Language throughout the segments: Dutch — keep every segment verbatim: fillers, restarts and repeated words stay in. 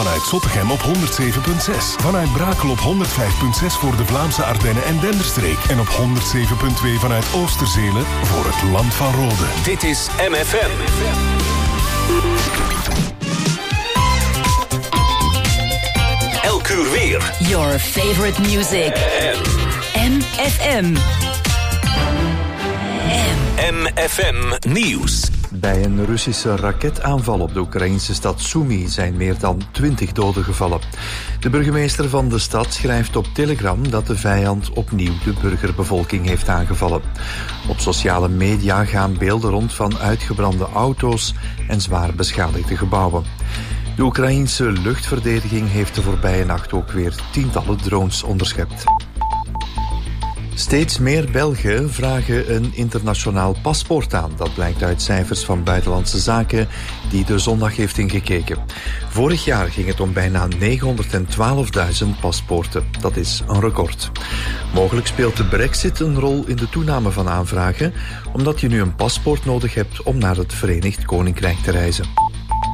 Vanuit Zottegem op honderd zeven komma zes. Vanuit Brakel op honderd vijf komma zes voor de Vlaamse Ardennen en Denderstreek. En op honderd zeven komma twee vanuit Oosterzelen voor het Land van Rode. Dit is M F M. Elk uur weer. Your favorite music. M F M. M F M Nieuws. Bij een Russische raketaanval op de Oekraïnse stad Sumy zijn meer dan twintig doden gevallen. De burgemeester van de stad schrijft op Telegram dat de vijand opnieuw de burgerbevolking heeft aangevallen. Op sociale media gaan beelden rond van uitgebrande auto's en zwaar beschadigde gebouwen. De Oekraïnse luchtverdediging heeft de voorbije nacht ook weer tientallen drones onderschept. Steeds meer Belgen vragen een internationaal paspoort aan. Dat blijkt uit cijfers van Buitenlandse Zaken die de Zondag heeft ingekeken. Vorig jaar ging het om bijna negenhonderdtwaalfduizend paspoorten. Dat is een record. Mogelijk speelt de Brexit een rol in de toename van aanvragen, omdat je nu een paspoort nodig hebt om naar het Verenigd Koninkrijk te reizen.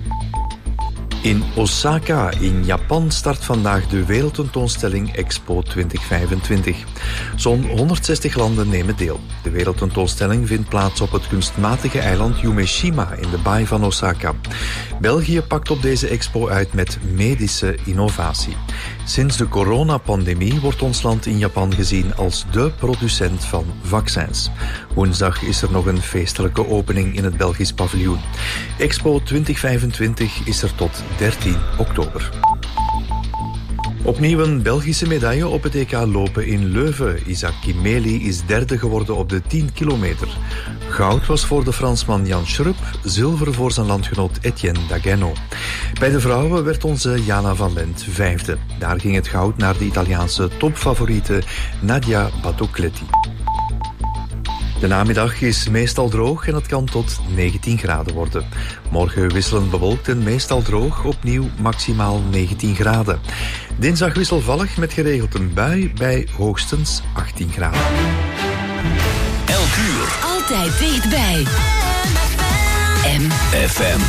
In Osaka in Japan start vandaag de wereldtentoonstelling Expo twintig vijfentwintig. Zo'n honderdzestig landen nemen deel. De wereldtentoonstelling vindt plaats op het kunstmatige eiland Yumeshima in de baai van Osaka. België pakt op deze expo uit met medische innovatie. Sinds de coronapandemie wordt ons land in Japan gezien als de producent van vaccins. Woensdag is er nog een feestelijke opening in het Belgisch paviljoen. Expo twintig vijfentwintig is er tot dertien oktober. Opnieuw een Belgische medaille op het E K lopen in Leuven. Isaac Kimeli is derde geworden op de tien kilometer. Goud was voor de Fransman Jan Schrupp, zilver voor zijn landgenoot Etienne Dagano. Bij de vrouwen werd onze Jana van Lent vijfde. Daar ging het goud naar de Italiaanse topfavoriete Nadia Battocletti. De namiddag is meestal droog en het kan tot negentien graden worden. Morgen wisselend bewolkt en meestal droog, opnieuw maximaal negentien graden. Dinsdag wisselvallig met geregeld een bui bij hoogstens achttien graden. Elk uur. Altijd dichtbij. M F M.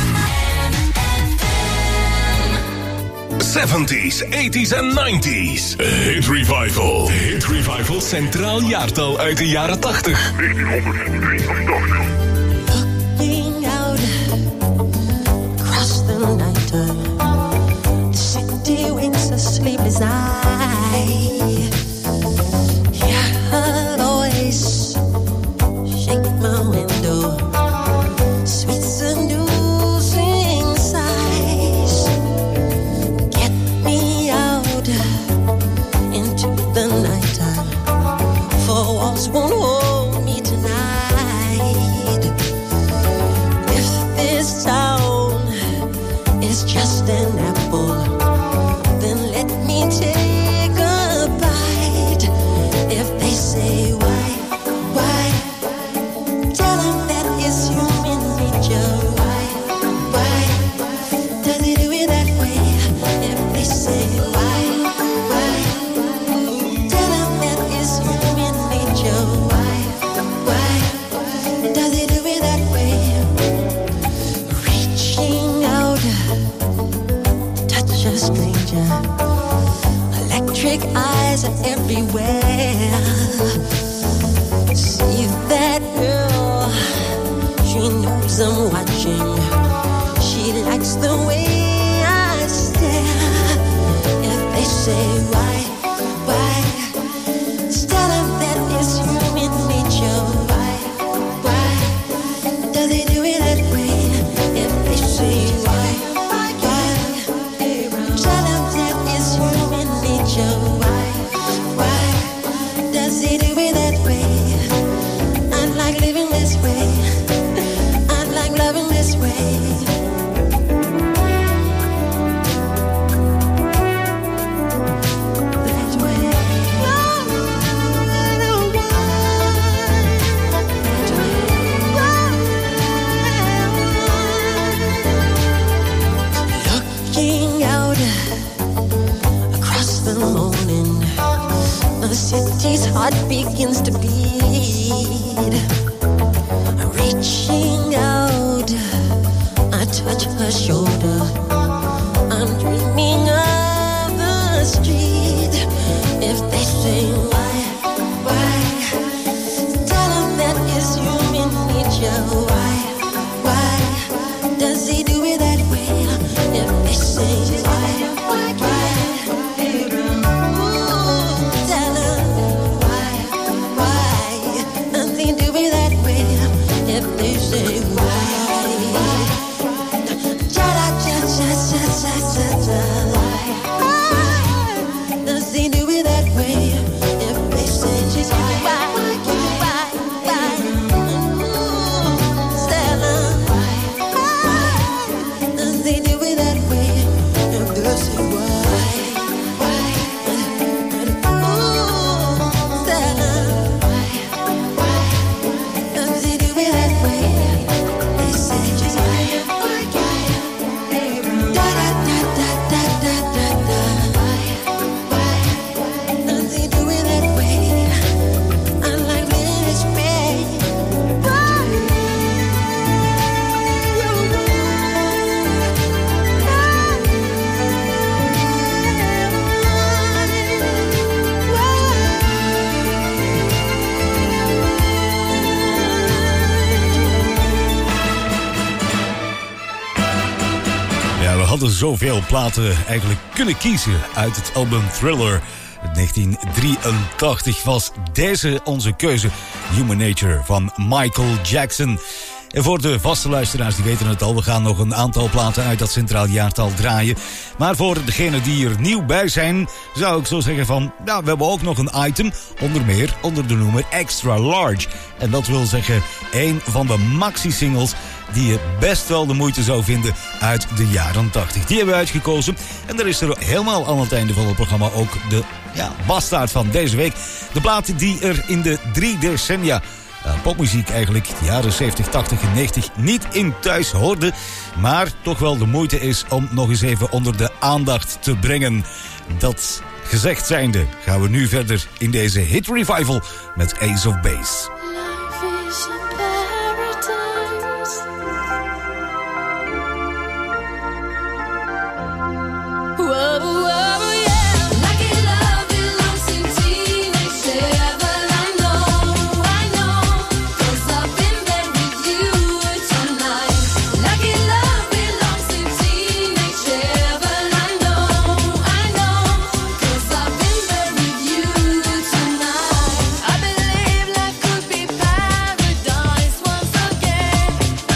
seventies, eighties en nineties. Hit Revival. Hit Revival Centraal Jaartal uit de jaren tachtig. negentienhonderddrieëntachtig. Looking out across the night time, the city winks a sleepless eye. Yeah, I'll always shake my window. Sweet seducing sighs. Get me out into the nighttime. For walls won't hold me tonight. If this town is just an apple, then let me take a bite. If they say why, why, tell them that it's human nature. Why, why, does he do it that way? If they say why, why, tell them that it's human nature. Why, why, does he do it that way? Reaching out, touch a stranger. Electric eyes are everywhere. See that girl, she knows I'm watching. She likes the way I stare. If they say why, why, tell them that it's human nature. Why, why, does he do it that way? If they say why, why, tell them that it's human nature. Why, why, does he do it that way? I like living this way. I like loving this way. That way. Looking out across the morning, the city's heart begins to beat. Reaching out, I touch her shoulder. I'm dreaming we hadden zoveel platen eigenlijk kunnen kiezen uit het album Thriller. negentien drieëntachtig was deze onze keuze. Human Nature van Michael Jackson. En voor de vaste luisteraars, die weten het al, we gaan nog een aantal platen uit dat centraal jaartal draaien. Maar voor degenen die er nieuw bij zijn, zou ik zo zeggen van, nou, we hebben ook nog een item, onder meer onder de noemer Extra Large. En dat wil zeggen, een van de maxi-singles die je best wel de moeite zou vinden uit de jaren tachtig. Die hebben we uitgekozen. En er is er helemaal aan het einde van het programma ook de ja, bastaard van deze week. De plaat die er in de drie decennia Uh, popmuziek eigenlijk, de jaren zeventig, tachtig en negentig niet in thuis hoorde, maar toch wel de moeite is om nog eens even onder de aandacht te brengen. Dat gezegd zijnde gaan we nu verder in deze hit revival met Ace of Base. Life is a paradise. Whoa, whoa, yeah. Lucky love belongs in teenage heaven. I know, I know, 'cause I've been there with you tonight. Lucky love belongs in teenage heaven. I know, I know, 'cause I've been there with you tonight. I believe life could be paradise once again.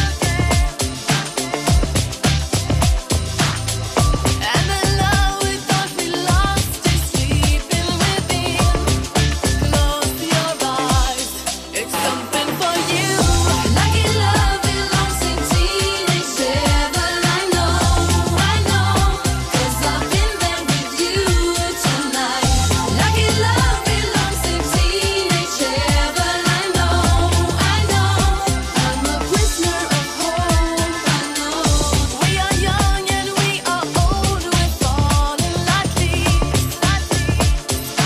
And the love we thought we lost is sleeping within. Close your eyes, it's something for you. Lucky love belongs in teenage heaven. I know, I know, 'cause I've been there with you tonight. Lucky love belongs in teenage heaven. I know, I know, I'm a prisoner of hope. I know we are young and we are old. We're falling like leaves, like leaves.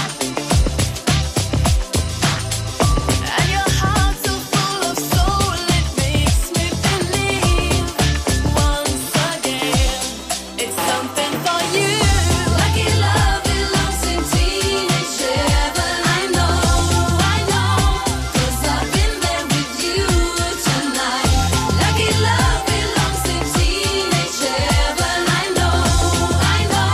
And your heart's so full of soul, it makes me believe once again it's something for you. Lucky love belongs in teenage heaven. I know, I know, 'cause I've been there with you tonight. Lucky love belongs in teenage heaven. I know, I know.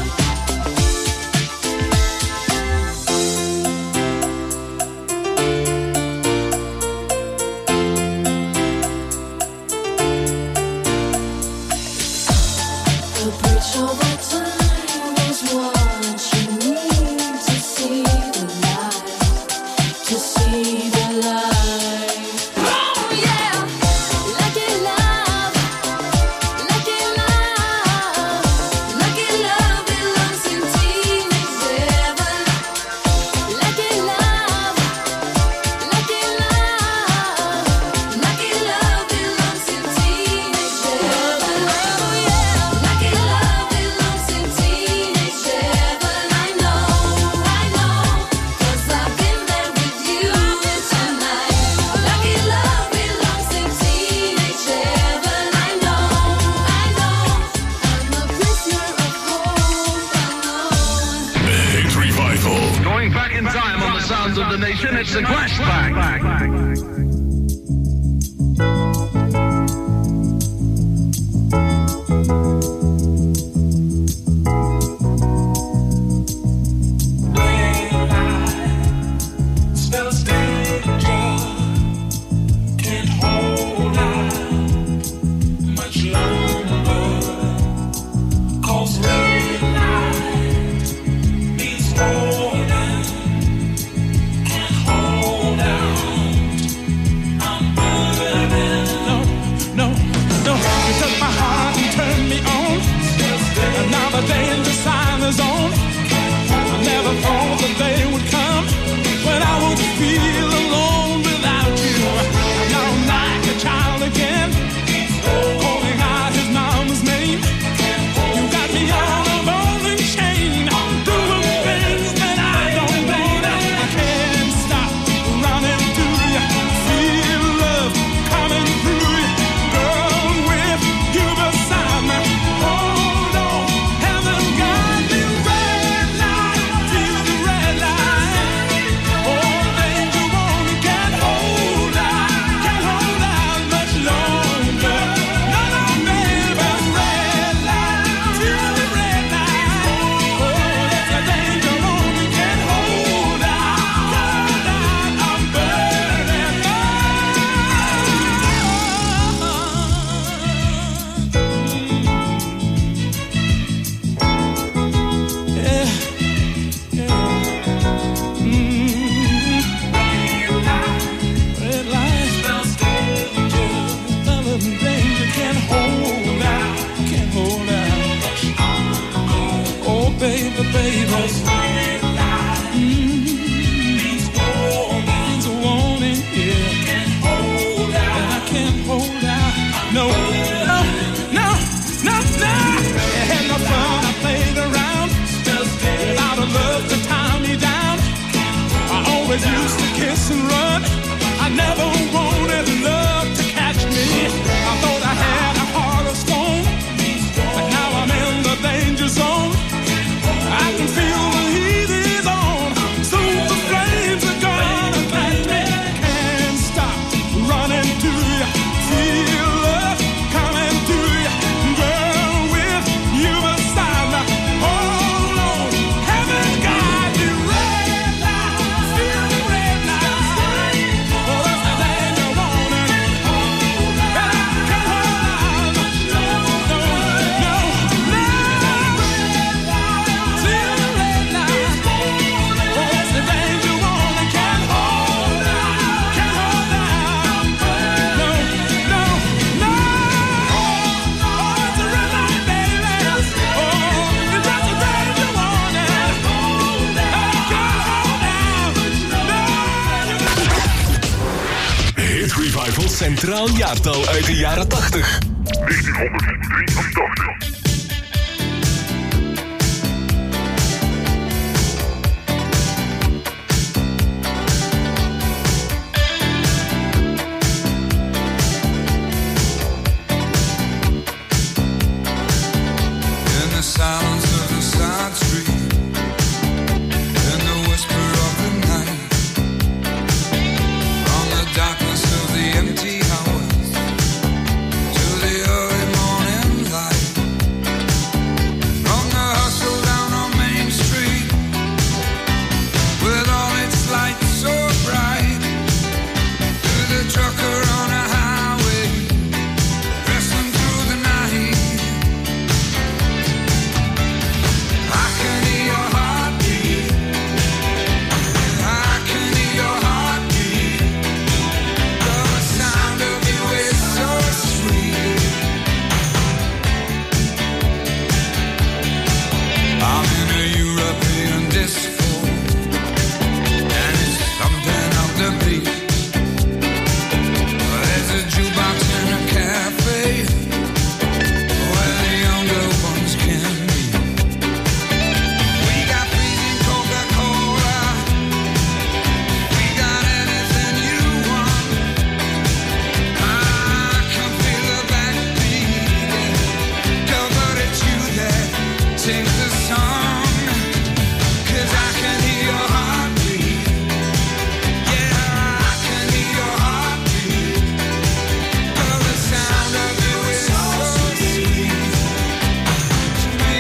The bridge over time is what you need to see the light, to see the light. Oh yeah, lucky love, lucky love, lucky love belongs in teenage heaven. Lucky love, lucky love, lucky love belongs in teenage heaven. Oh yeah, lucky love belongs in teenage heaven. I know, I know, 'cause I've been there with you tonight. Lucky love belongs in teenage heaven. I know, I know, I'm a prisoner of hope. I know. Hit revival. Going back in time on the sounds of the nation, it's the Flashback. Hold out. baby, baby. Mm, these things are wanting, yeah. And I can't hold out. No, no, no, no, no. I had no fun, I played around. Without a love to tie me down. I always used to kiss and run. I never wanted love to catch me. I thought I had a heart of stone, but now I'm in the danger zone. I can feel the heat is on. Soon the flames are gonna catch me. Can't stop running to you. Feel love coming to you. Girl, with you beside me. Hold on, heaven guide you. Red light, feel the red light. Oh, that's the thing you wanted. And I can't hold on. No, no, no. Feel the red light. Oh, that's the thing you wanted. Can't hold on. Can't hold on. No, no, no. Oh, it's a red light, baby. Oh, it's just the thing you wanted. I can't hold on. No. Hit Revival Centraal Jaartal uit de jaren tachtig. negentienhonderddrieëntachtig. In the silence of the side street, in the whisper of the night, from the darkness of the empty hours to the early morning light, from the hustle down on Main Street, with all its lights so bright, to the trucker on a highway, wrestling through the night. I can hear your heartbeat. I can hear your heartbeat. The sound of you is so sweet. I'm in a European disco, and it's something of the beat. There's a jukebox in a cafe where the younger ones can be. We got freezing Coca-Cola. We got anything you want. I can feel the backbeat. Girl, but it's you that sings the song. 'Cause I can hear your heartbeat. Yeah, I can hear your heartbeat. Girl, the sound of you is so sweet to me.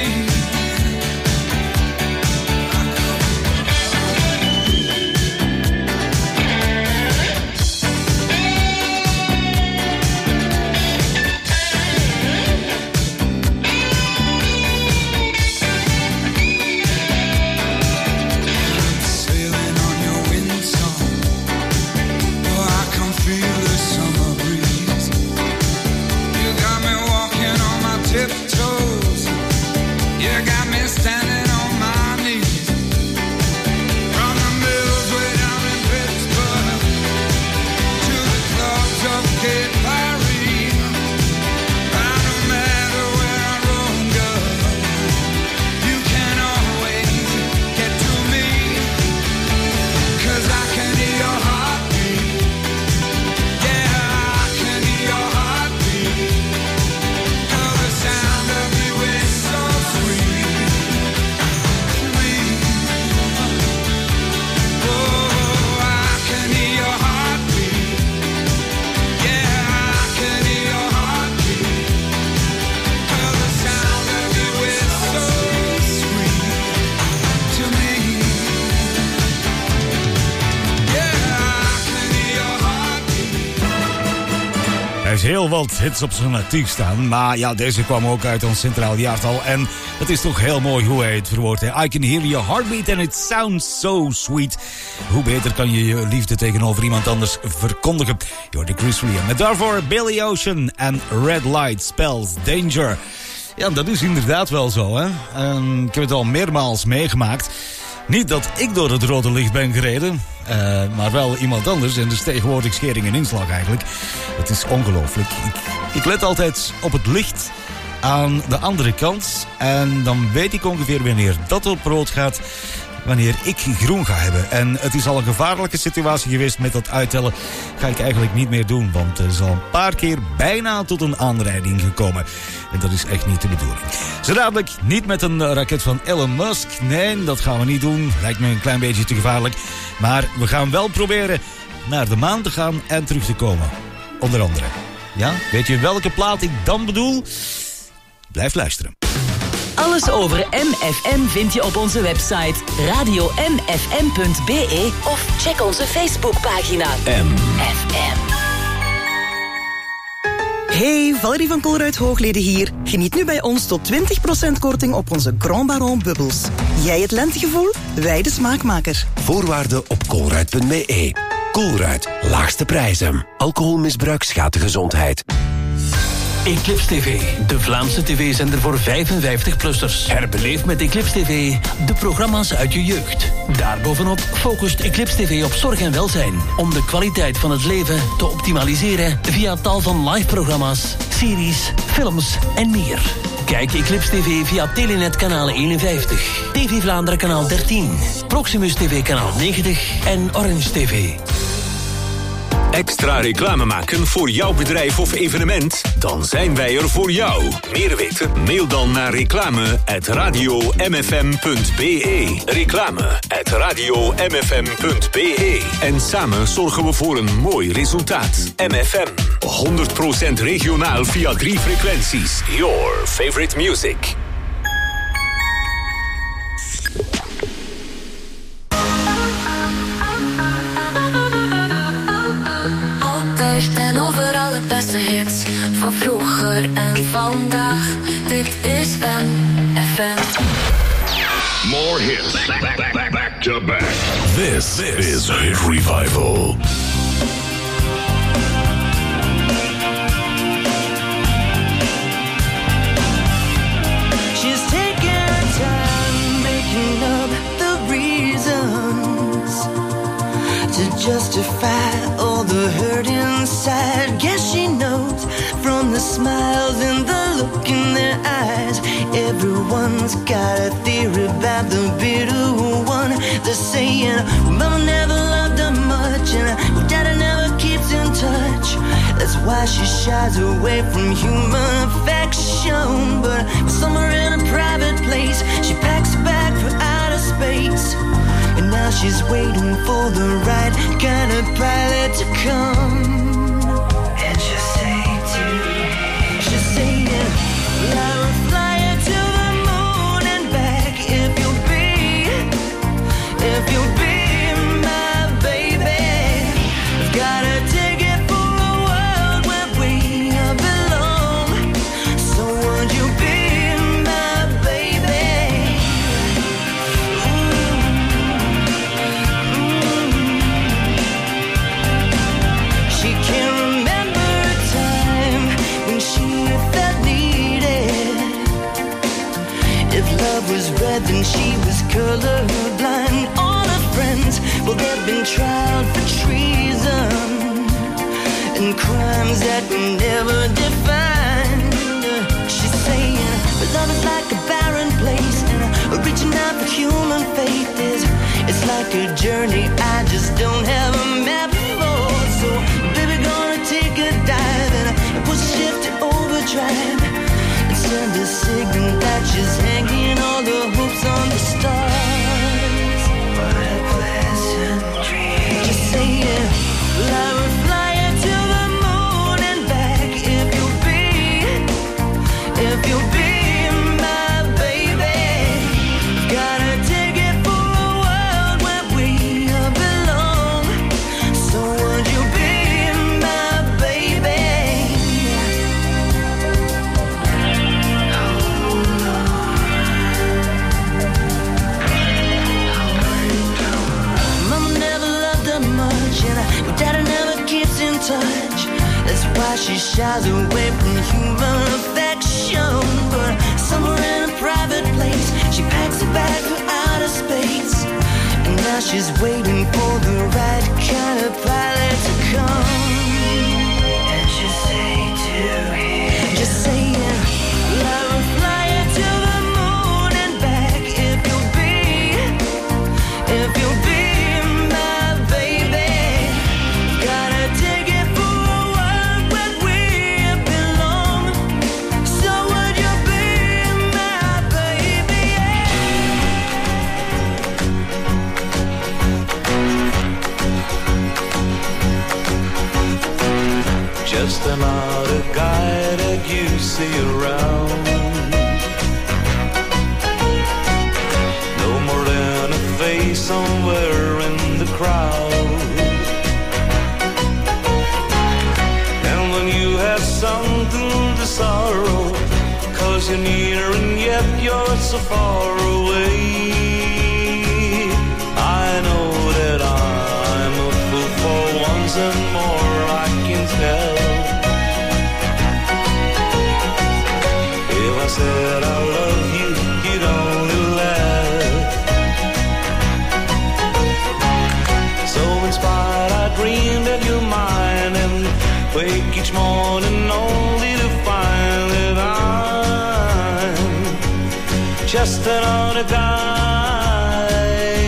Sailing on your windsong. Oh, I can feel the summer breeze. You got me walking on my tiptoes. You got me standing on my knees. From the mills way down in Pittsburgh to the clubs of Cape Paris. And no matter where I roam, girl, you can always get to me. 'Cause I can hear your heartbeat. Yeah, I can hear your heartbeat. Girl, the sound of you is so sweet to me. Oh, I can hear your heartbeat. Yeah, I can hear your heartbeat. Girl, the sound of you is so sweet to me. Yeah, I can hear your heartbeat. Hij heeft heel wat hits op zijn artiek staan. Maar ja, deze kwam ook uit ons centraal jaartal. En het is toch heel mooi hoe hij het verwoordt. hè. I can hear your heartbeat and it sounds so sweet. Hoe beter kan je je liefde tegenover iemand anders verkondigen? You're the Chris William. Met daarvoor Billy Ocean en Red Light Spells Danger. Ja, dat is inderdaad wel zo, hè. Um, ik heb het al meermaals meegemaakt. Niet dat ik door het rode licht ben gereden, uh, maar wel iemand anders. En dus tegenwoordig schering en inslag eigenlijk. Het is ongelooflijk. Ik, ik let altijd op het licht aan de andere kant. En dan weet ik ongeveer wanneer dat op rood gaat, wanneer ik groen ga hebben. En het is al een gevaarlijke situatie geweest met dat uittellen. Ga ik eigenlijk niet meer doen, want er is al een paar keer bijna tot een aanrijding gekomen. En dat is echt niet de bedoeling. Zo dadelijk niet met een raket van Elon Musk. Nee, dat gaan we niet doen. Lijkt me een klein beetje te gevaarlijk. Maar we gaan wel proberen naar de maan te gaan en terug te komen. Onder andere. Ja, weet je welke plaat ik dan bedoel? Blijf luisteren. Alles over M F M vind je op onze website radio m f m punt b e of check onze Facebookpagina M F M. Hey, Valerie van Colruyt Hoogleden hier. Geniet nu bij ons tot twintig procent korting op onze Grand Baron bubbels. Jij het lentegevoel, wij de smaakmaker. Voorwaarden op colruyt punt b e. Colruyt, laagste prijzen. Alcoholmisbruik schaadt de gezondheid. Eclipse T V, de Vlaamse tv-zender voor vijfenvijftig-plussers. Herbeleef met Eclipse T V de programma's uit je jeugd. Daarbovenop focust Eclipse T V op zorg en welzijn, om de kwaliteit van het leven te optimaliseren via tal van live-programma's, series, films en meer. Kijk Eclipse T V via Telenet kanaal eenenvijftig, T V Vlaanderen kanaal dertien, Proximus T V kanaal negentig en Orange T V. Extra reclame maken voor jouw bedrijf of evenement? Dan zijn wij er voor jou. Meer weten? Mail dan naar reclame at radio m f m punt b e. Reclame at radio m f m punt b e. En samen zorgen we voor een mooi resultaat. M F M, honderd procent regionaal via drie frequenties. Your favorite music. En overal het beste hits van vroeger en vandaag. Dit is M F M. More hits, back, back, back, back to back. This, this is Hit Revival. She's taking her time making up the reasons to justify all the hurt inside. Guess she knows from the smiles and the look in their eyes. Everyone's got a theory about the bitter one. They're saying, well, mama never loved her much, and daddy never keeps in touch. That's why she shies away from human affection. But somewhere in a private place, she packs a bag for outer space. And now she's waiting for the right kind of pilot to come. And she'll say to me, she'll say, well, I will fly you to the moon and back if you'll be, if you'll be my baby. I've got a ticket for a world where we belong. So would you be my baby? She can't remember a time when she felt needed. If love was red, then she was colorblind. All her friends, well, they've been tried for treason and crimes that were never defined. She's saying, but love is like a barren place, and reaching out for human faith is, it's like a journey I just don't have a map for. So, baby, gonna take a dive and push shift to overdrive and send a signal that she's hanging all the hopes on the stars. What a pleasant dream. Just saying, well, I will fly you to the moon and back if you'll be, if you'll be my baby. Got a ticket for a world where we belong. So would you be my baby? Mama never loved her much, and my daddy never keeps in touch. That's why she shies away from human affection. But somewhere in a private place. She packs a bag for outer space, and now she's waiting for the right kind of pilot to come. And she'll say to him, just saying, I will fly you to the moon and back if you'll be, if you'll be my baby. Gotta take it for a while when we belong. So would you be my baby? Just another guy that you see around. No more than a face somewhere in the crowd. And when you have something to sorrow, cause you're near and yet you're so far away, I know that I'm a fool for once and more, I can tell. If I said I love you, you'd only laugh. So inspired, I dreamed of your mind and wake each morning only to find that I'm just another guy.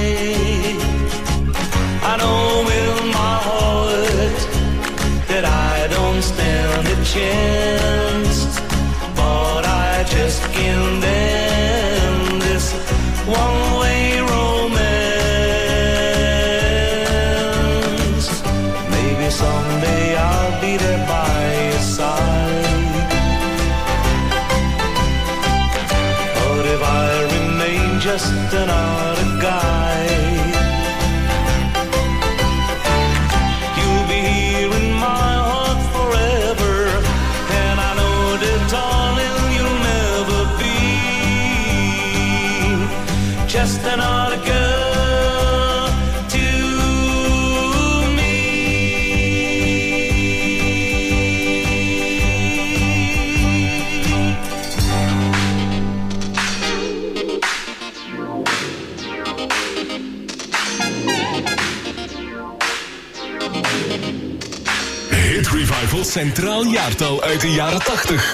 I know in my heart that I don't stand a chance, but I just can't end this one-way romance. Maybe someday I'll be there by your side, but if I remain just another guy, you'll be here in my heart forever. And I know that, darling, you'll never be just another girl to me. Hit Revival Centraal Jaartal uit de jaren tachtig.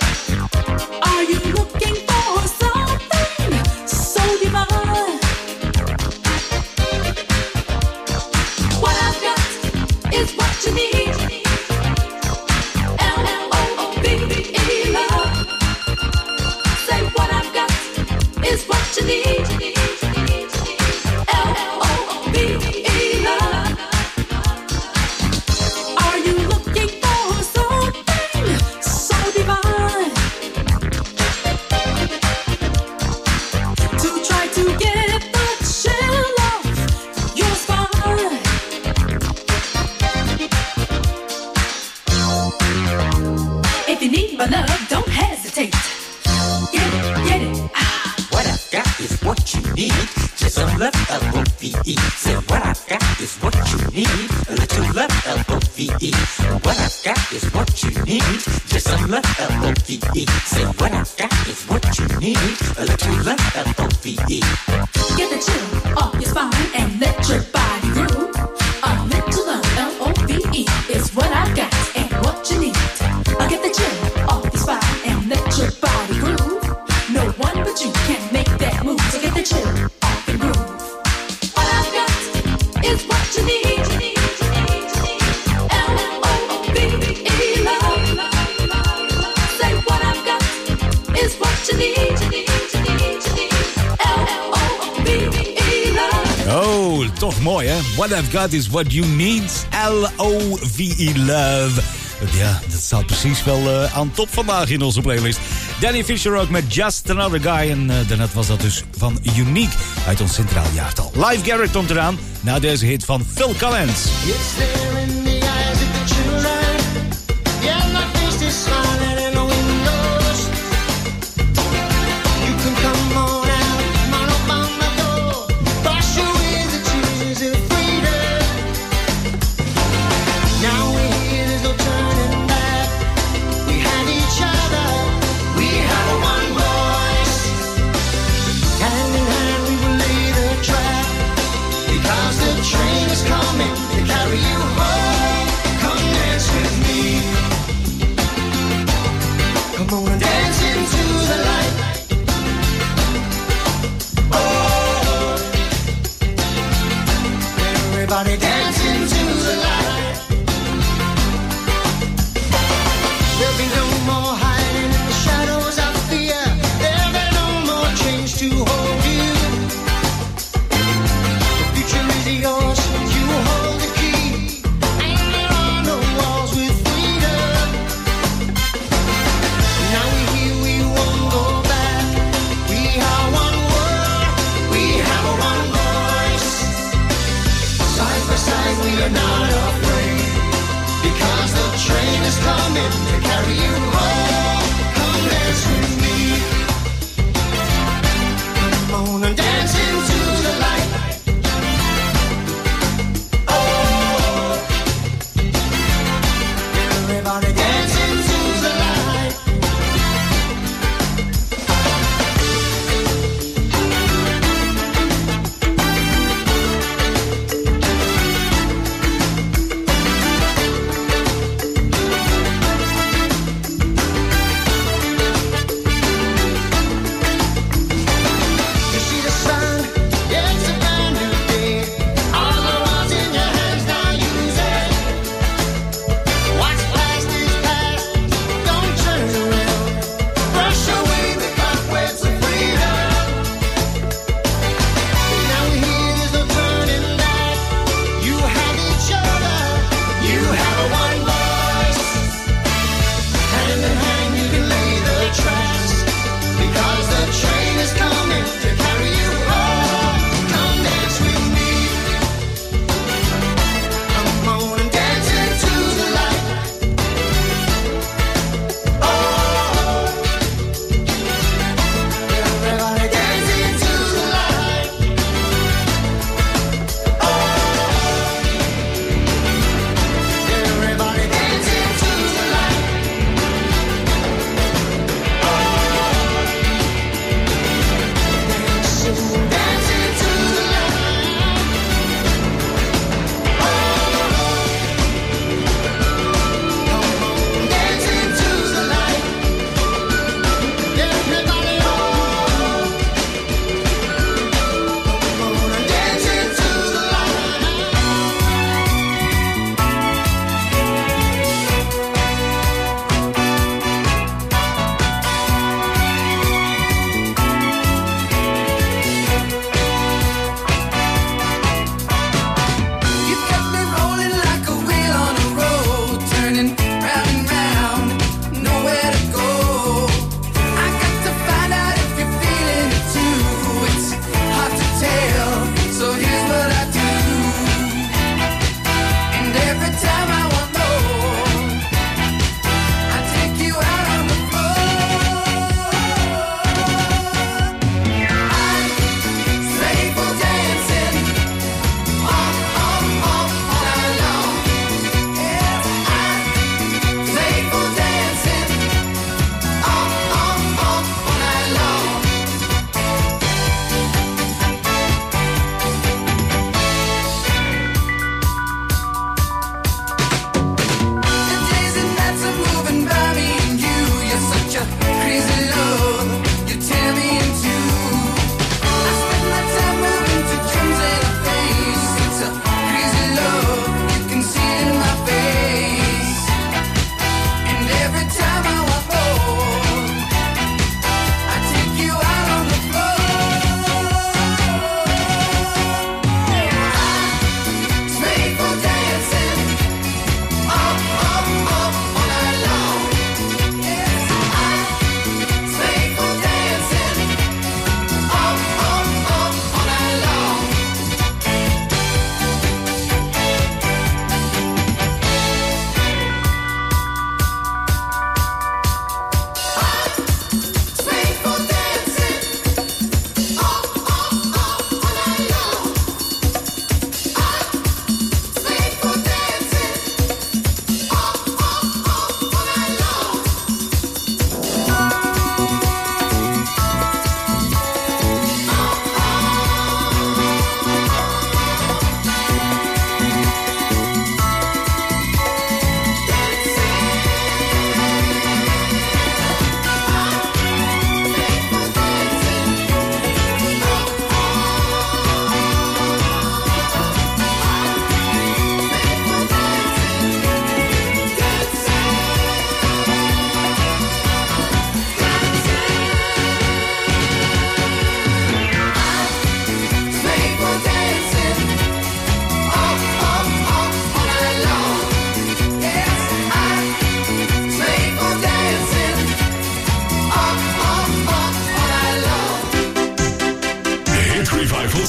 Are you looking for something so divine? V E. Say what I've got is what you need. A little love, L O V E. What I've got is what you need. Just some love, L O V E. Say what I've got is what you need. A little love, L O V E. Get the chill off your spine and let your body groove. A little love, L O V E, is what I've got and what you need. I'll get the chill off your spine and let your body groove. No one but you can make that move. So get the chill off and groove. What I've got is what you need. L O V E, love. Say what I've got is what you need. L O V E, love. Oh, toch mooi hè? What I've got is what you need. L O V E, love. Ja, dat staat precies wel uh, aan top vandaag in onze playlist. Danny Fisher ook met Just Another Guy. En uh, daarnet was dat dus van Unique uit ons centraal jaartal. Live Garrett komt eraan na deze hit van Phil Collins. It's there in the eyes of the children. Yeah, my face is smiling in the windows. You can come on out, come on up on my door. Wash away the tears of freedom. Now we're here, there's no turning back. We had each other, we had one voice. Hand in hand we will lay the track. Because the train is coming to carry you home. Come dance with me. Come on and dance into the light. Oh, everybody dance into the light. There'll be no more hiding in the shadows of fear. There'll be no more chains to hold you. The future is yours, you hold the key. And there are no walls with freedom. Now we're here, we won't go back. We are one world, we have a one voice. Side by side we are not afraid. Because the train is coming to carry you home. Come dance with me. Come on and dance into the light. Oh, everybody dance into the light.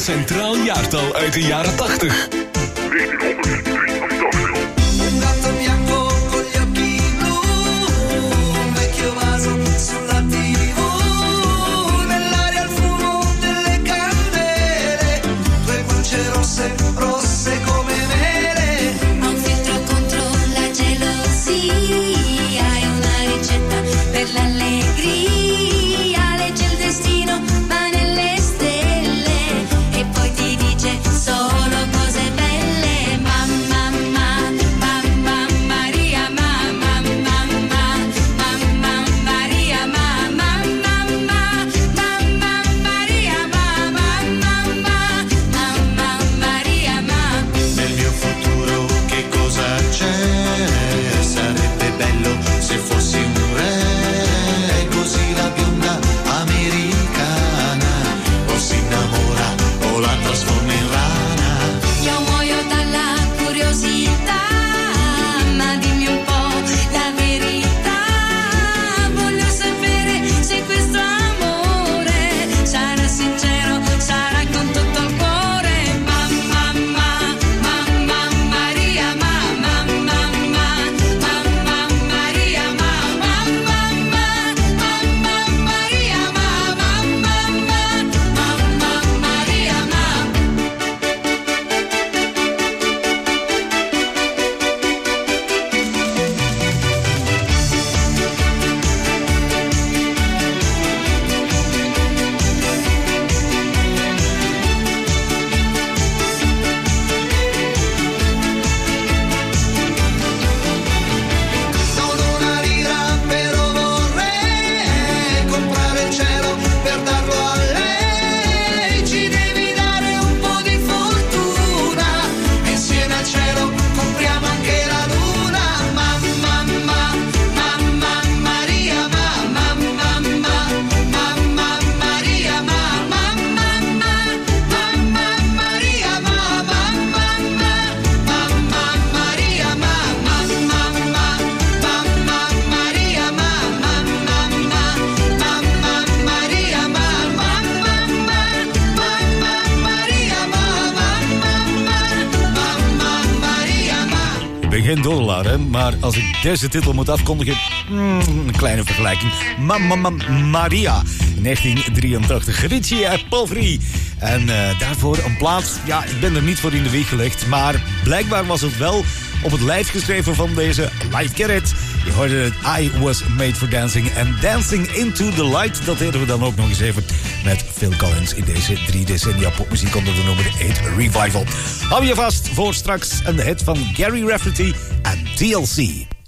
centraal jaartal uit de jaren tachtig. Un gatto bianco con gli occhi blu, un vecchio vaso sulla tivù, nell'aria il fumo delle candele, due guance rosse, rosse come mele. Ho un filtro contro la gelosia, hai una ricetta per l'allegria, legge il destino ma nelle stelle e poi ti dice solo cose belle. Mamma, mamma, mamma Maria, mamma, mamma, mamma Maria, mamma, mamma, mamma Maria, mamma, mamma, mamma Maria, mamma. Nel mio futuro che cosa c'è? Sarebbe bello se fossi un re, così la bionda americana o si innamora o la trasforma in rana. Io muoio dalla curiosità, ma dimmi un po' la verità. Voglio sapere se questo amore sarà sincero, sarà con tutto il cuore. Mamma, mamma, mamma Maria, mamma, mamma, mamma Maria, mamma, mamma, mamma Maria, mamma, mamma, mamma Maria, mamma. Non una lira però vorrei comprare il cielo per darlo a lei. Ci devi dare un po' di fortuna e insieme al cielo compriamo anche la luna. Mamma, mamma, mamma Maria, mamma, mamma, mamma Maria, mamma, mamma, mamma Maria, mamma, mamma, mamma Maria, mamma, mamma, mamma Maria, mamma, mamma, mamma Maria, mamma, mamma, mamma Maria, mamma, mamma Maria, mamma. Ik ben geen doorlader, maar als ik deze titel moet afkondigen... mm, een kleine vergelijking. Mamma Maria, negentien drieëntachtig. Richie uit Palfrey. En eh, daarvoor een plaats... Ja, ik ben er niet voor in de wieg gelegd. Maar blijkbaar was het wel op het lijf geschreven van deze Light Carrot. Je hoorde het I Was Made for Dancing. En Dancing Into the Light, dat deden we dan ook nog eens even met Phil Collins in deze drie decennia popmuziek onder de nummer acht Revival. Hou je vast voor straks een hit van Gary Rafferty en T L C.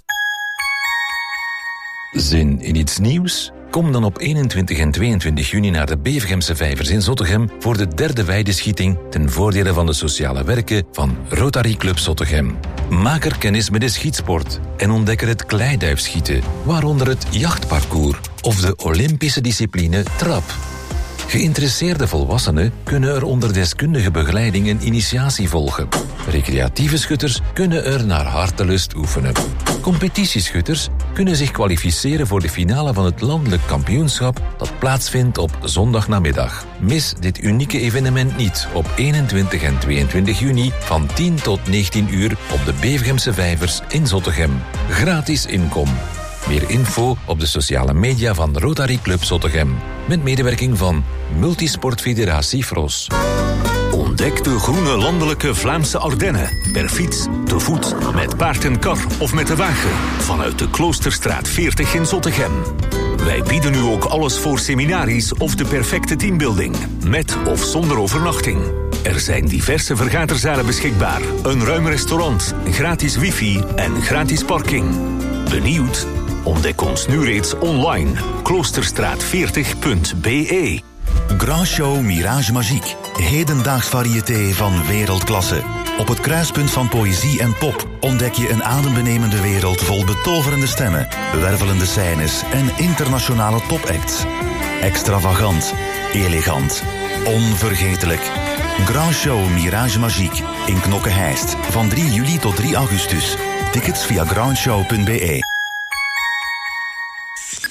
Zin in iets nieuws? Kom dan op eenentwintig en tweeëntwintig juni naar de Bevergemse Vijvers in Zottegem voor de derde weideschieting ten voordele van de sociale werken van Rotary Club Zottegem. Maak er kennis met de schietsport en ontdek er het kleiduifschieten, waaronder het jachtparcours of de Olympische discipline trap. Geïnteresseerde volwassenen kunnen er onder deskundige begeleiding een initiatie volgen. Recreatieve schutters kunnen er naar hartelust oefenen. Competitieschutters kunnen zich kwalificeren voor de finale van het landelijk kampioenschap dat plaatsvindt op zondagnamiddag. Mis dit unieke evenement niet op eenentwintig en tweeëntwintig juni van tien tot negentien uur op de Bevergemse Vijvers in Zottegem. Gratis inkom. Meer info op de sociale media van Rotary Club Zottegem. Met medewerking van Multisportfederatie Fros. Ontdek de groene landelijke Vlaamse Ardennen. Per fiets, te voet, met paard en kar of met de wagen. Vanuit de Kloosterstraat veertig in Zottegem. Wij bieden u ook alles voor seminaries of de perfecte teambuilding. Met of zonder overnachting. Er zijn diverse vergaderzalen beschikbaar. Een ruim restaurant, gratis wifi en gratis parking. Benieuwd? Ontdek ons nu reeds online. kloosterstraat veertig punt b e. Grand Show Mirage Magique. Hedendaags variété van wereldklasse. Op het kruispunt van poëzie en pop ontdek je een adembenemende wereld vol betoverende stemmen, wervelende scènes en internationale topacts. Extravagant, elegant, onvergetelijk. Grand Show Mirage Magique in Knokke-Heist van drie juli tot drie augustus. Tickets via grandshow punt b e.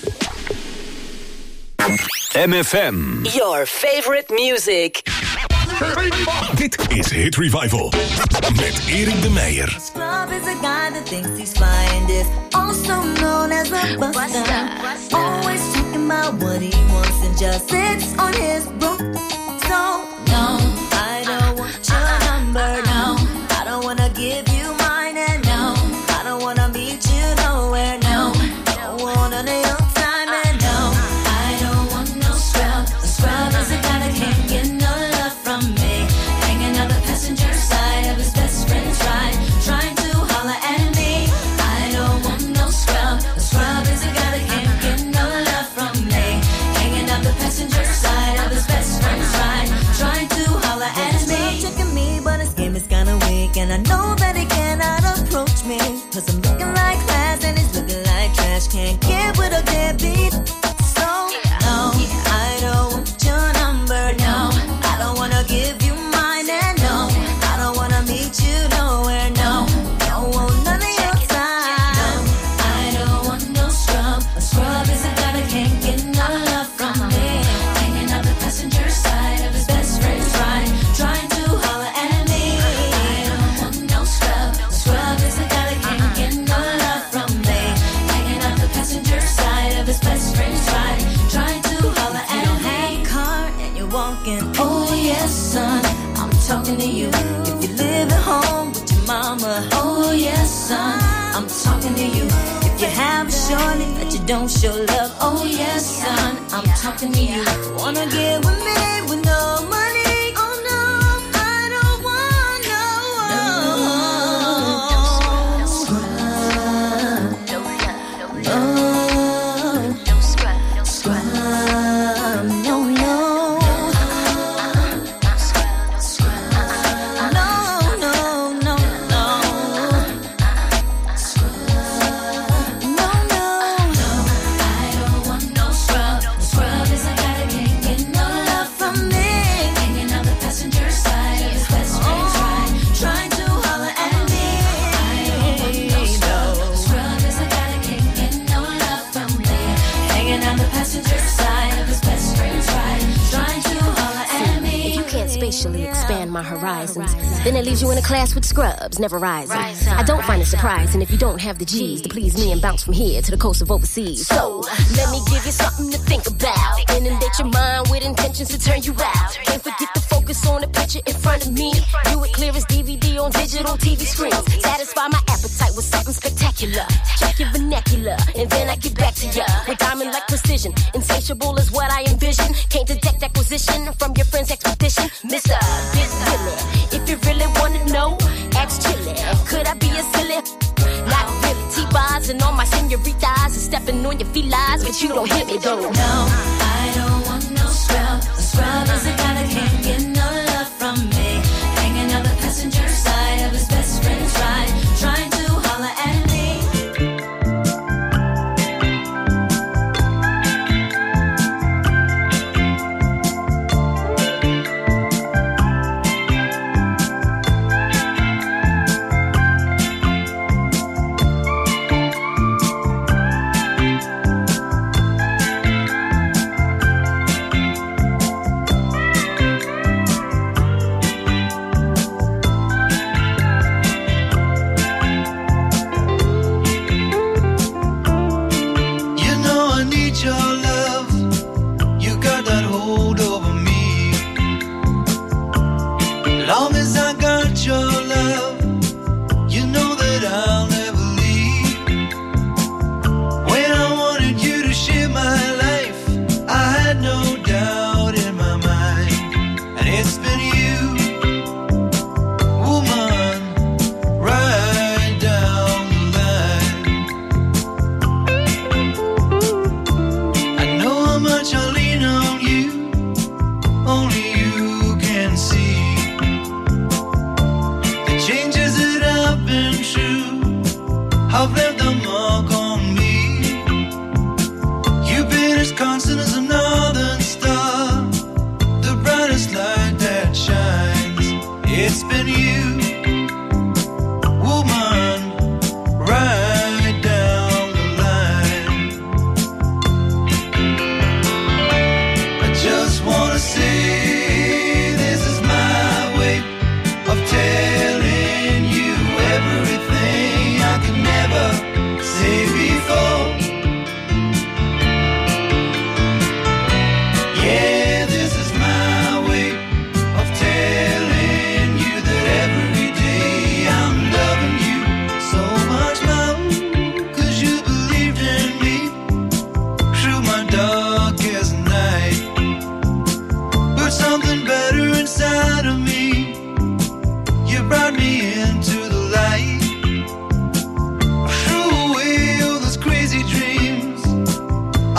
M F M. Your favorite music. Dit is Hit Revival met Erik de Meijer. Scrub is a guy that thinks he's fine, is also known as a buster. Always talking about what he wants and just sits on his broom. So no, I don't want your number. No, I don't wanna give you mine, and no, I don't wanna meet you nowhere. No, don't want none of your time, and no, I don't want no scrub. A scrub is a guy that can't get no love from me. Hanging out the passenger side of his best friend's ride, trying to holler at me. I don't want no scrub. A scrub is a guy that can't get no love from me. Hanging out the passenger side of his best friend's ride, trying to holler at me. He's checking me, but his game is kinda weak, and I know that he cannot approach me, cause I'm looking like class and he's looking like trash. Can't get with a deadbeat. So no, I don't want your number. No, I don't wanna give you mine, and no, I don't wanna meet you nowhere. No, don't want none of your time. No, I don't want no scrub. A scrub is a guy that can't get no love from me. Hanging out the passenger side of his best friend's ride, trying to holler at me. I don't want no scrub. A scrub is a guy that can't get no love from me. Hanging out the passenger side of his best friend's ride, trying to holler at me. Have a car and you're walking. Oh yes, son, I'm talking to you. If you live at home with your mama. Oh yes, son, I'm talking to you. If you have a shorty that you don't show love. Oh yes, son, I'm talking to you. Wanna get with me with no money? Oh no, I don't want no, no scrub. No scrub. No, no. Spatially expand my horizons. Then it leaves you in a class with scrubs, never rising. I don't find it surprising if you don't have the G's to please me and bounce from here to the coast of overseas. So, let me give you something to think about. Inundate your mind with intentions to turn you out. Don't forget to focus on the picture in front of me. View it clear as D V D on digital T V screens. Satisfy my appetite with something spectacular. Check your vernacular, and then I get back to ya with diamond-like precision. Insatiable is what I envision. Can't detect acquisition from your friend's expedition. Mister Big Willie, if you really wanna know, ask Chili. Could I be a silly? Not really. T-bars and all my senoritas and stepping on your felines, but you don't hit me though. No, I don't want no scrub. A scrub is a guy that can't get no love from me. Hanging out the passenger side of his best friend's ride, trying to holler at me. Just wanna say this is my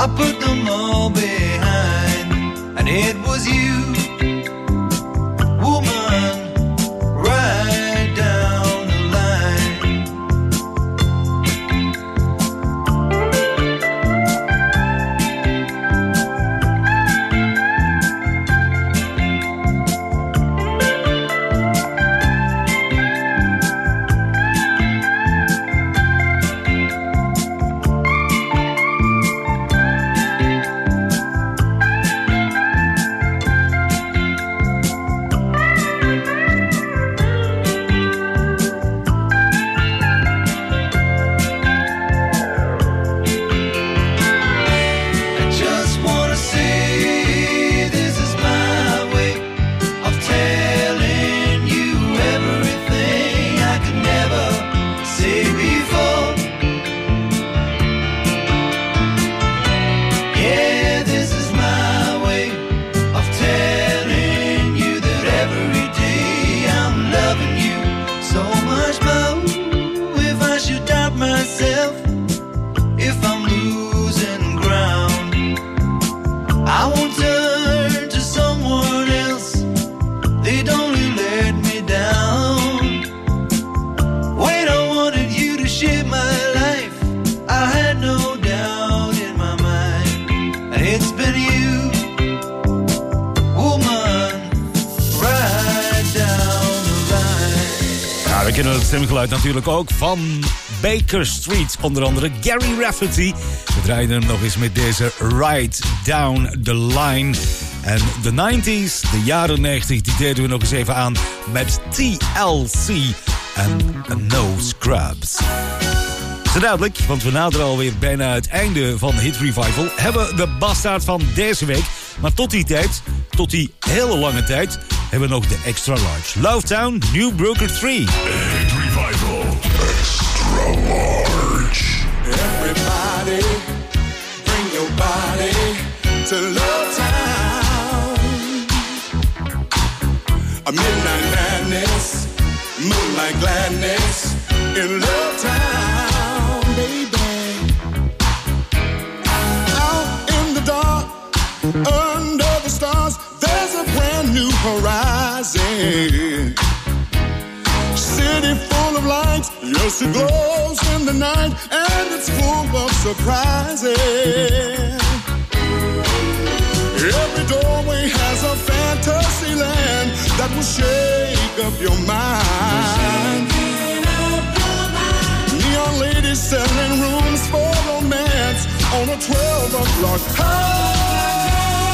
I put them all behind, and it was you, woman, right down the line. Stemgeluid natuurlijk ook van Baker Street. Onder andere Gary Rafferty. We draaien hem nog eens met deze Right Down the Line. En de nineties, de jaren negentig, die deden we nog eens even aan met T L C en No Scrubs. Zo duidelijk, want we naderen alweer bijna het einde van Hit Revival. Hebben de bastaard van deze week. Maar tot die tijd, tot die hele lange tijd, hebben we nog de Extra Large. Lovetown, New Broker drie. Hit Revival, Extra Large. Everybody, bring your body to Lovetown. A midnight madness, moonlight gladness in Lovetown, baby. Out in the dark, under the stars, there's a brand new horizon. City full of lights, yes it glows in the night, and it's full of surprises. Every doorway has a fantasy land that will shake up your mind. Neon ladies selling rooms for romance on a twelve o'clock high.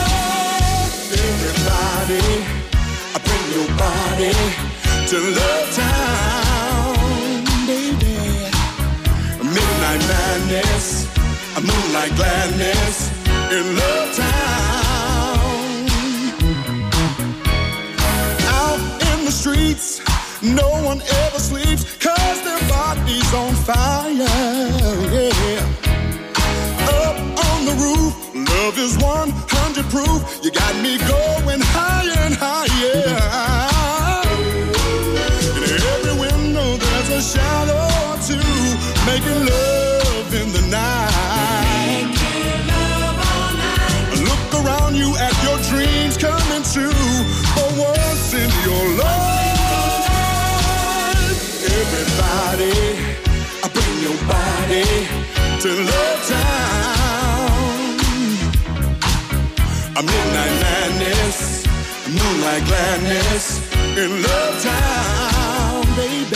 Everybody, bring your body to Lovetown, baby. Midnight madness, a moonlight gladness in Lovetown. Out in the streets, no one ever sleeps, 'cause their body's on fire, yeah. Up on the roof, love is one hundred proof. You got me going higher and higher. In every window there's a shadow or two, making love in the night. Making love all night. Look around you at your dreams coming true, for once in your life. Everybody, I bring your body to Lovetown. A midnight madness, a moonlight gladness in Lovetown, baby.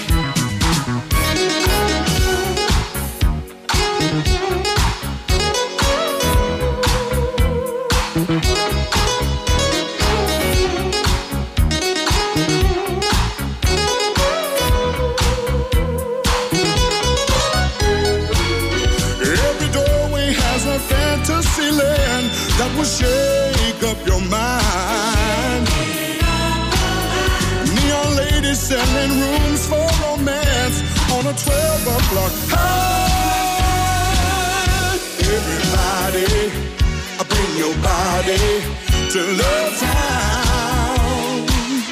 Every doorway has a fantasy land that will shake up your mind. Neon ladies selling rooms for romance on a twelve o'clock high. Everybody, bring your body to Lovetown.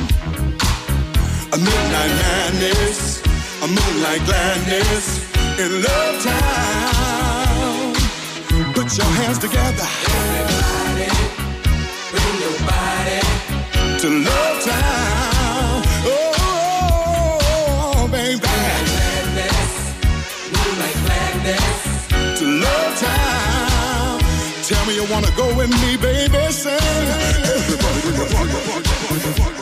A midnight madness, a moonlight gladness in Lovetown. Put Put your hands together. Everybody, bring your body to Love Town. Oh, baby. Gladness, moonlight gladness. To Love Town. Tell me you wanna go with me, baby. Say, everybody bring your body, body, body, body, body.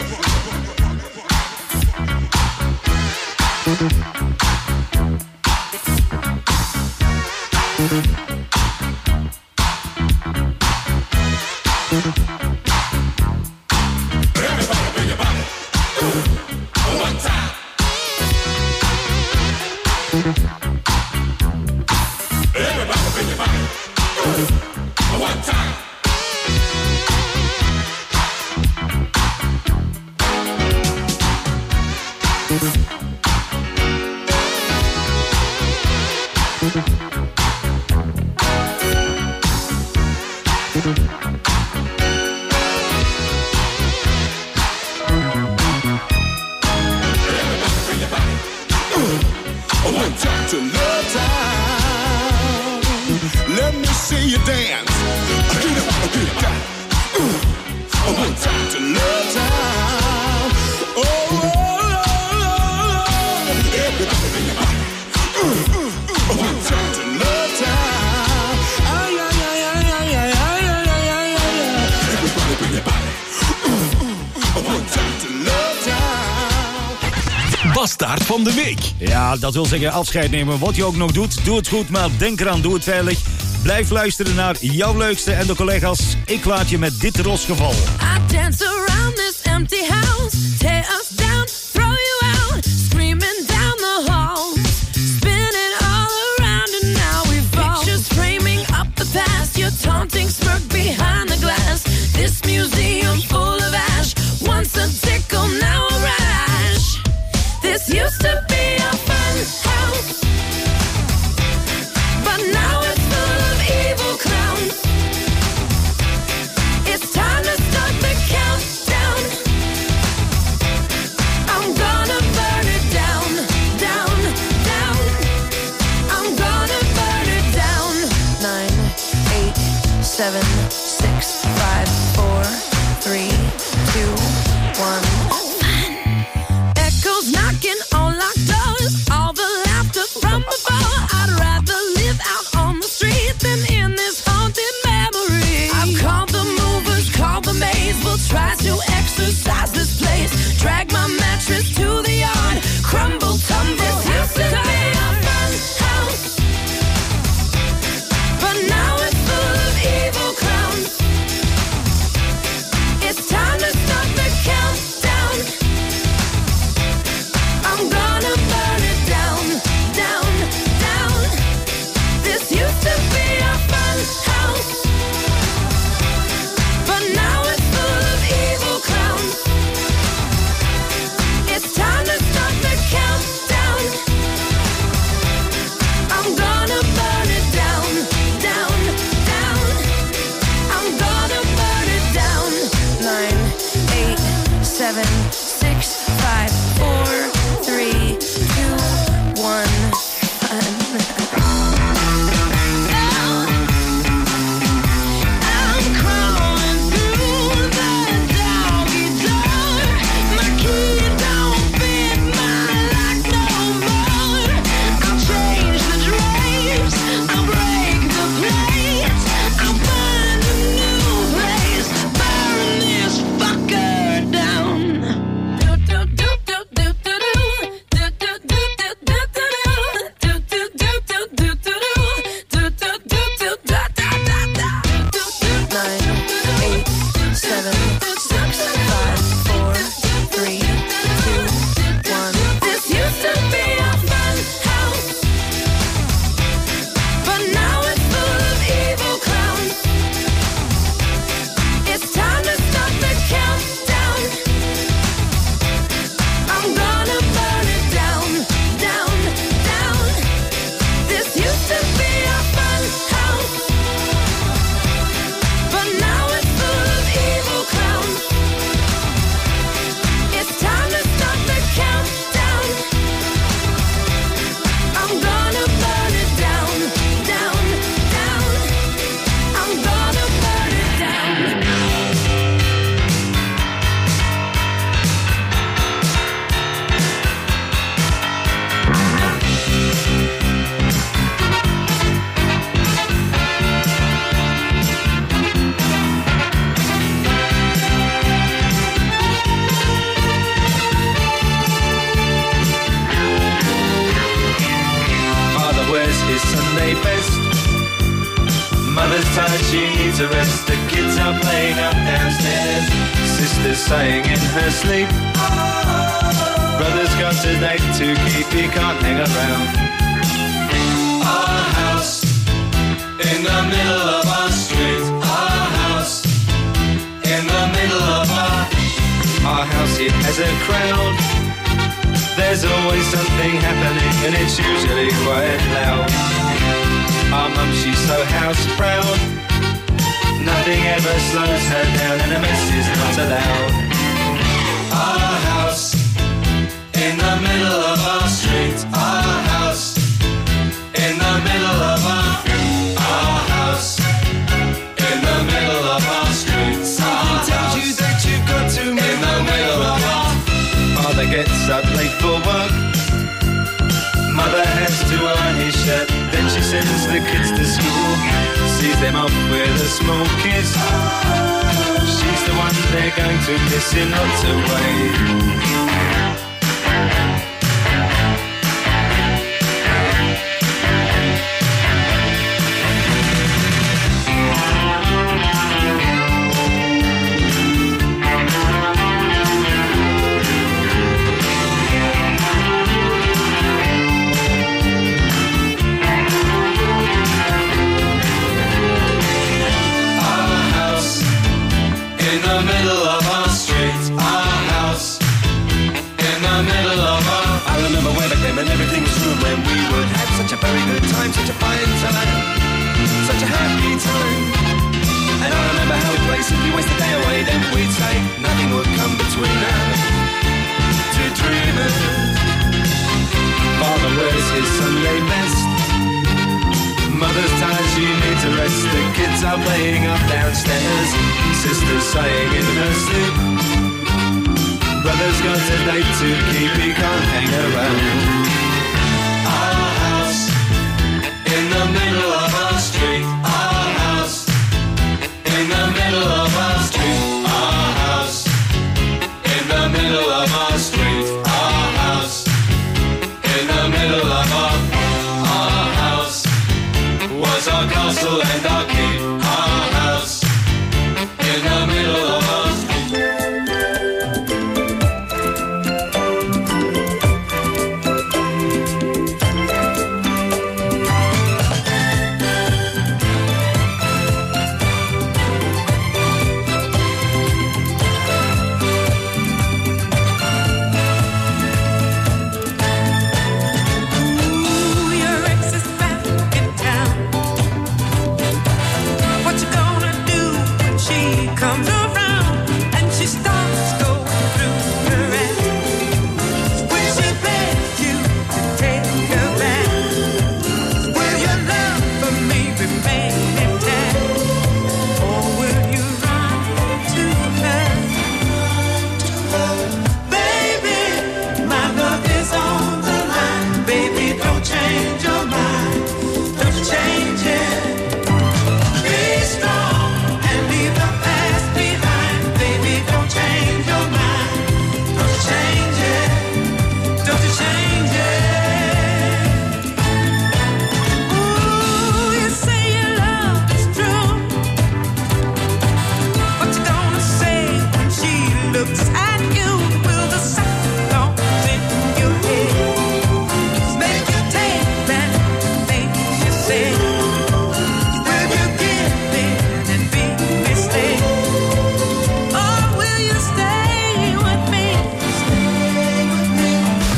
To Love Town. Let me see you dance. Get up, get up, down. One time to Love Town. Oh, oh, oh, oh. Everybody bring your body. One time to Love Town. Ay, ay, ay, ay, ay, ay, ay, ay, ay, ay. Everybody bring your body. One time to Love Town. Bastaard van de week. Ja, dat wil zeggen afscheid nemen. Wat je ook nog doet, doe het goed, maar denk eraan, doe het veilig. Blijf luisteren naar jouw leukste en de collega's. Ik laat je met dit rosgeval. I dance around this empty house, tear us down, throw you out, screaming down the hall, spinning all around and now we fall. Pictures framing up the past, your taunting smirk behind the glass. This museum full of ash, once a tickle, now a rash. This used to be a fun house, but now it's full of evil clowns. It's time to start the countdown. I'm gonna burn it down, down, down. I'm gonna burn it down. Nine, eight, seven, six, five, four, three, two, one. Echoes knocking on locked best. Mother's tired, she needs a rest. The kids are playing up downstairs. Sister's sighing in her sleep. Brother's got a date to keep, he can't hang around. Our house in the middle of our street. Our house in the middle of our Our house, it has a crowd. There's always something happening and it's usually quite loud. Our mum, she's so house proud. Nothing ever slows her down and a mess is not allowed. Our house in the middle of our street. Our house in the middle of our Our house in the middle of our street. Someone tells you that you've got to move in the middle of our Father gets up late for work. Mother has to iron his shirt. Then she sends the kids to school. Sees them off with a small kiss. She's the one they're going to miss in lots of ways. And everything was room when we would have such a very good time, such a fine time, such a happy time. And I remember how we'd play simply waste the day away. Then we'd say nothing would come between us, two dreamers. Father wears his Sunday best. Mother's tired, she needs a rest. The kids are playing up downstairs. Sister's sighing in her sleep. Brother's got a date to keep, he can't hang around. Our house in the middle of our street. Our house in the middle of our street. Our house in the middle of our street. Our house in the middle of our Our house was our castle and our